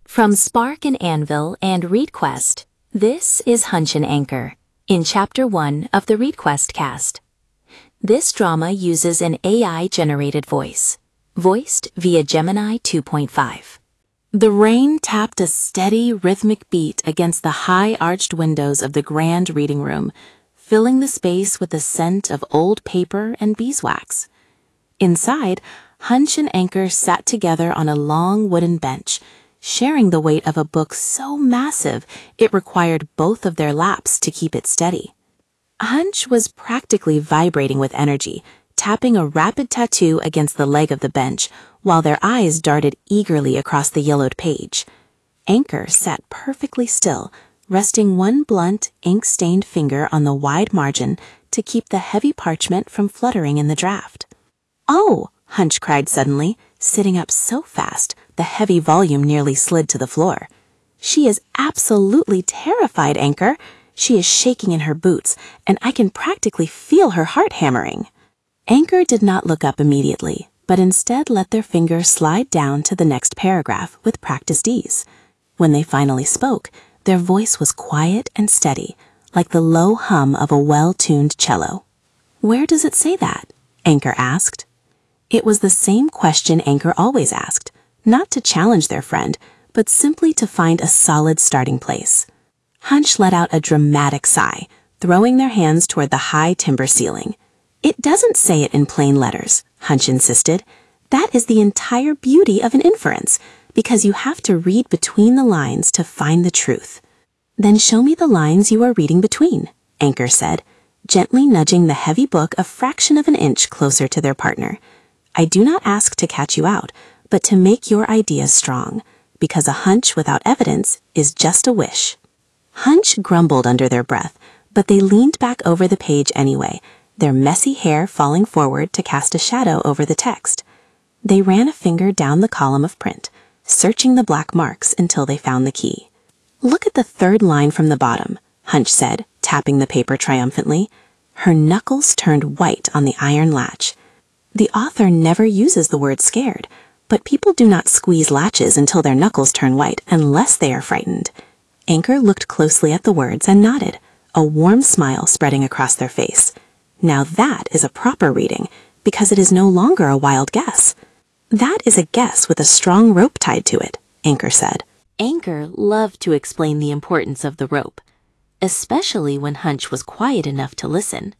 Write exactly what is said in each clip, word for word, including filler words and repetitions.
From Spark and Anvil and ReadQuest, this is Hunch and Anchor, in Chapter one of the ReadQuest cast. This drama uses an A I-generated voice, voiced via Gemini two point five. The rain tapped a steady, rhythmic beat against the high-arched windows of the grand reading room, filling the space with the scent of old paper and beeswax. Inside, Hunch and Anchor sat together on a long wooden bench, sharing the weight of a book so massive it required both of their laps to keep it steady. Hunch was practically vibrating with energy, tapping a rapid tattoo against the leg of the bench, while their eyes darted eagerly across the yellowed page. Anchor sat perfectly still, resting one blunt, ink-stained finger on the wide margin to keep the heavy parchment from fluttering in the draft. "Oh!" Hunch cried suddenly, sitting up so fast the heavy volume nearly slid to the floor. "She is absolutely terrified, Anchor. She is shaking in her boots, and I can practically feel her heart hammering." Anchor did not look up immediately, but instead let their fingers slide down to the next paragraph with practiced ease. When they finally spoke, their voice was quiet and steady, like the low hum of a well-tuned cello. "Where does it say that?" Anchor asked. It was the same question Anchor always asked, not to challenge their friend, but simply to find a solid starting place. Hunch let out a dramatic sigh, throwing their hands toward the high timber ceiling. "It doesn't say it in plain letters," Hunch insisted. "That is the entire beauty of an inference, because you have to read between the lines to find the truth." "Then show me the lines you are reading between," Anchor said, gently nudging the heavy book a fraction of an inch closer to their partner. "I do not ask to catch you out, but to make your ideas strong, because a hunch without evidence is just a wish." Hunch grumbled under their breath, but they leaned back over the page anyway, their messy hair falling forward to cast a shadow over the text. They ran a finger down the column of print, searching the black marks until they found the key. "Look at the third line from the bottom," Hunch said, tapping the paper triumphantly. Her knuckles turned white on the iron latch. The author never uses the word scared, but people do not squeeze latches until their knuckles turn white unless they are frightened. Anchor looked closely at the words and nodded, a warm smile spreading across their face. Now that is a proper reading, because it is no longer a wild guess. "That is a guess with a strong rope tied to it," Anchor said. Anchor loved to explain the importance of the rope, especially when Hunch was quiet enough to listen.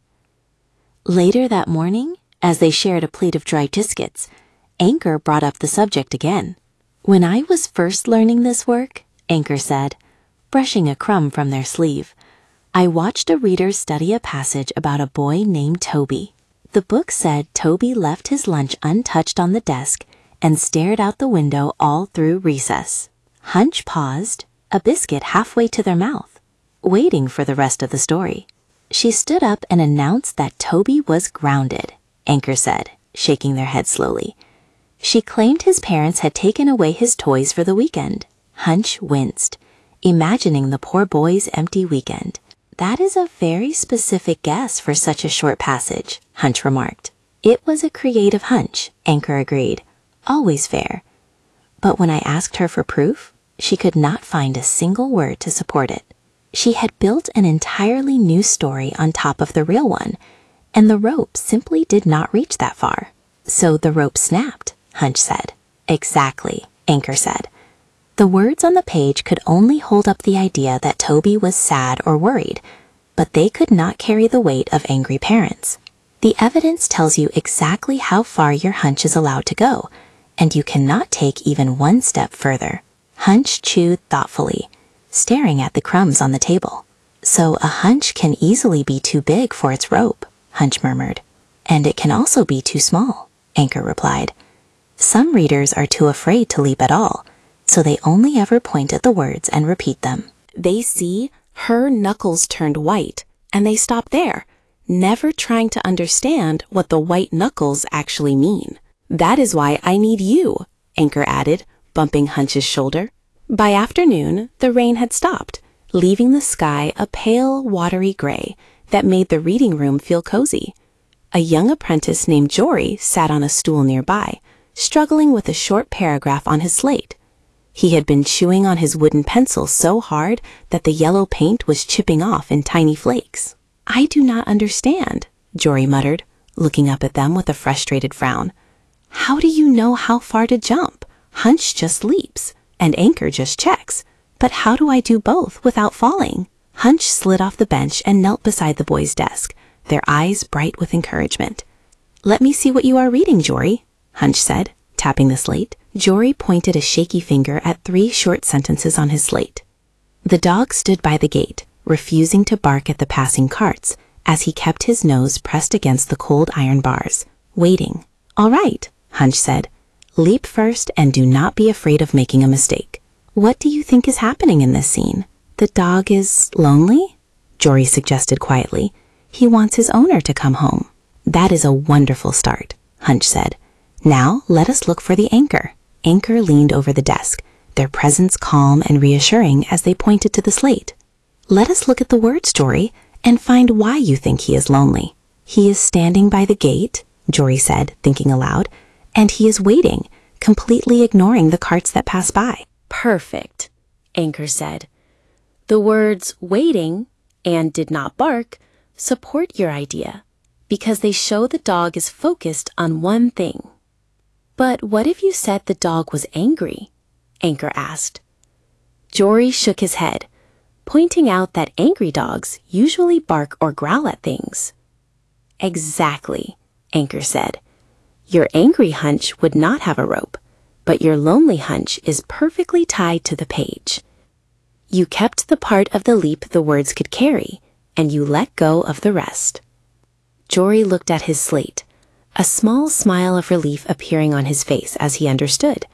Later that morning, as they shared a plate of dry biscuits, Anchor brought up the subject again. "When I was first learning this work," Anchor said, brushing a crumb from their sleeve, "I watched a reader study a passage about a boy named Toby. The book said Toby left his lunch untouched on the desk and stared out the window all through recess." Hunch paused, a biscuit halfway to their mouth, waiting for the rest of the story. "She stood up and announced that Toby was grounded," Anchor said, shaking their head slowly. "She claimed his parents had taken away his toys for the weekend." Hunch winced, imagining the poor boy's empty weekend. "That is a very specific guess for such a short passage," Hunch remarked. "It was a creative hunch," Anchor agreed. "Always fair." But when I asked her for proof, she could not find a single word to support it. She had built an entirely new story on top of the real one, and the rope simply did not reach that far. "So the rope snapped," Hunch said. "Exactly," Anchor said. The words on the page could only hold up the idea that Toby was sad or worried, but they could not carry the weight of angry parents. The evidence tells you exactly how far your hunch is allowed to go, and you cannot take even one step further. Hunch chewed thoughtfully, staring at the crumbs on the table. "So a hunch can easily be too big for its rope," Hunch murmured. "And it can also be too small," Anchor replied. "Some readers are too afraid to leap at all, so they only ever point at the words and repeat them. They see her knuckles turned white, and they stop there, never trying to understand what the white knuckles actually mean. That is why I need you," Anchor added, bumping Hunch's shoulder. By afternoon, the rain had stopped, leaving the sky a pale, watery gray that made the reading room feel cozy. A young apprentice named Jory sat on a stool nearby, struggling with a short paragraph on his slate. He had been chewing on his wooden pencil so hard that the yellow paint was chipping off in tiny flakes. "I do not understand," Jory muttered, looking up at them with a frustrated frown. "How do you know how far to jump? Hunch just leaps, and Anchor just checks. But how do I do both without falling?" Hunch slid off the bench and knelt beside the boy's desk, their eyes bright with encouragement. "Let me see what you are reading, Jory," Hunch said, tapping the slate. Jory pointed a shaky finger at three short sentences on his slate. The dog stood by the gate, refusing to bark at the passing carts, as he kept his nose pressed against the cold iron bars, waiting. "All right," Hunch said. "Leap first and do not be afraid of making a mistake." "What do you think is happening in this scene? The dog is lonely?" Jory suggested quietly. "He wants his owner to come home." "That is a wonderful start," Hunch said. "Now let us look for the anchor." Anchor leaned over the desk, their presence calm and reassuring as they pointed to the slate. "Let us look at the words, Jory, and find why you think he is lonely." "He is standing by the gate," Jory said, thinking aloud, "and he is waiting, completely ignoring the carts that pass by." "Perfect," Anchor said. "The words waiting and did not bark support your idea because they show the dog is focused on one thing." "But what if you said the dog was angry?" Anchor asked. Jory shook his head, pointing out that angry dogs usually bark or growl at things. "Exactly," Anchor said. "Your angry Hunch would not have a rope, but your lonely Hunch is perfectly tied to the page. You kept the part of the leap the words could carry, and you let go of the rest." Jory looked at his slate, a small smile of relief appearing on his face as he understood.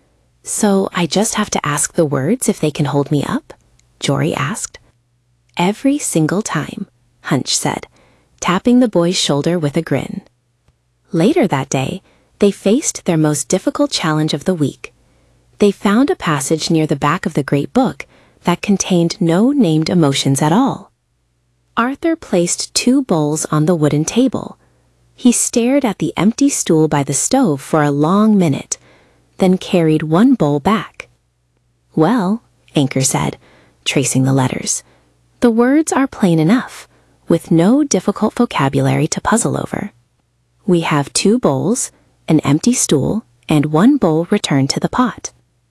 "So I just have to ask the words if they can hold me up?" Jory asked. "Every single time," Hunch said, tapping the boy's shoulder with a grin. Later that day, they faced their most difficult challenge of the week. They found a passage near the back of the great book that contained no named emotions at all. Arthur placed two bowls on the wooden table. He stared at the empty stool by the stove for a long minute, then carried one bowl back. "Well," Anchor said, tracing the letters, "the words are plain enough, with no difficult vocabulary to puzzle over. We have two bowls, an empty stool, and one bowl returned to the pot."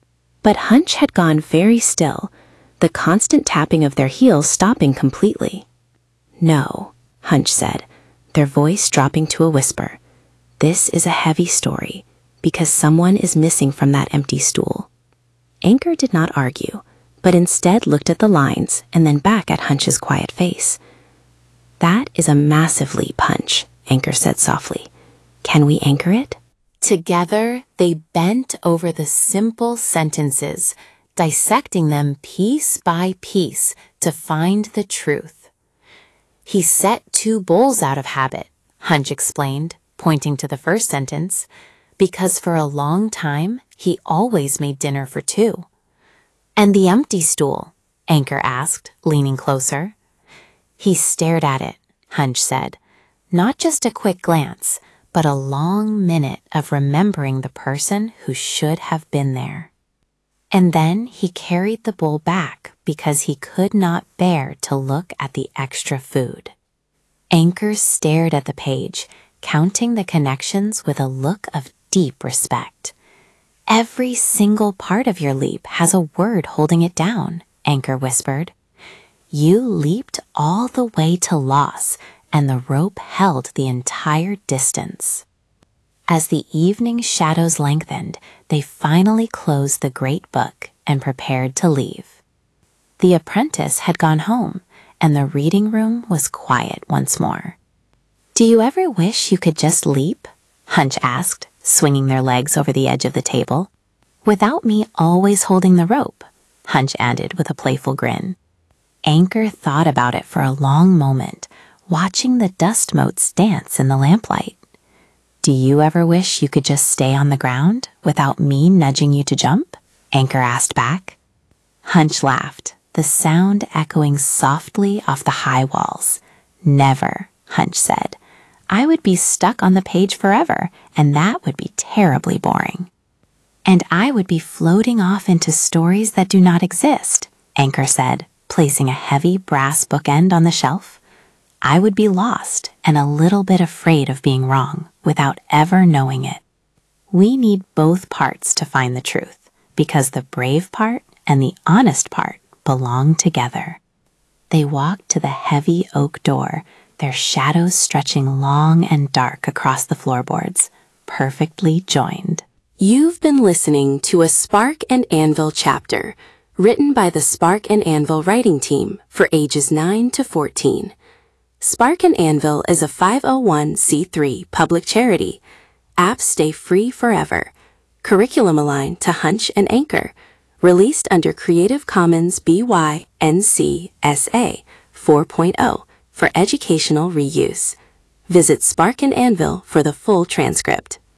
But Hunch had gone very still, the constant tapping of their heels stopping completely. "No," Hunch said, their voice dropping to a whisper. "This is a heavy story, because someone is missing from that empty stool." Anchor did not argue, but instead looked at the lines and then back at Hunch's quiet face. "That is a massive leap, Hunch," Anchor said softly. "Can we anchor it?" Together, they bent over the simple sentences, dissecting them piece by piece to find the truth. "He set two bowls out of habit," Hunch explained, pointing to the first sentence, "because for a long time he always made dinner for two." "And the empty stool?" Anchor asked, leaning closer. "He stared at it," Hunch said, "not just a quick glance, but a long minute of remembering the person who should have been there. And then he carried the bowl back because he could not bear to look at the extra food." Anchor stared at the page, counting the connections with a look of deep respect. "Every single part of your leap has a word holding it down," Anchor whispered. "You leaped all the way to loss, and the rope held the entire distance." As the evening shadows lengthened, they finally closed the great book and prepared to leave. The apprentice had gone home, and the reading room was quiet once more. "Do you ever wish you could just leap?" Hunch asked, swinging their legs over the edge of the table. "Without me always holding the rope," Hunch added with a playful grin. Anchor thought about it for a long moment, watching the dust motes dance in the lamplight. "Do you ever wish you could just stay on the ground without me nudging you to jump?" Anchor asked back. Hunch laughed, the sound echoing softly off the high walls. "Never," Hunch said. "I would be stuck on the page forever, and that would be terribly boring." And I would be floating off into stories that do not exist, Anchor said, placing a heavy brass bookend on the shelf. I would be lost and a little bit afraid of being wrong without ever knowing it. We need both parts to find the truth, because the brave part and the honest part belong together. They walked to the heavy oak door, their shadows stretching long and dark across the floorboards, perfectly joined. You've been listening to a Spark and Anvil chapter, written by the Spark and Anvil writing team for ages nine to fourteen. Spark and Anvil is a five oh one c three public charity. Apps stay free forever. Curriculum aligned to Hunch and Anchor. Released under Creative Commons B Y N C S A four point oh for educational reuse. Visit Spark and Anvil for the full transcript.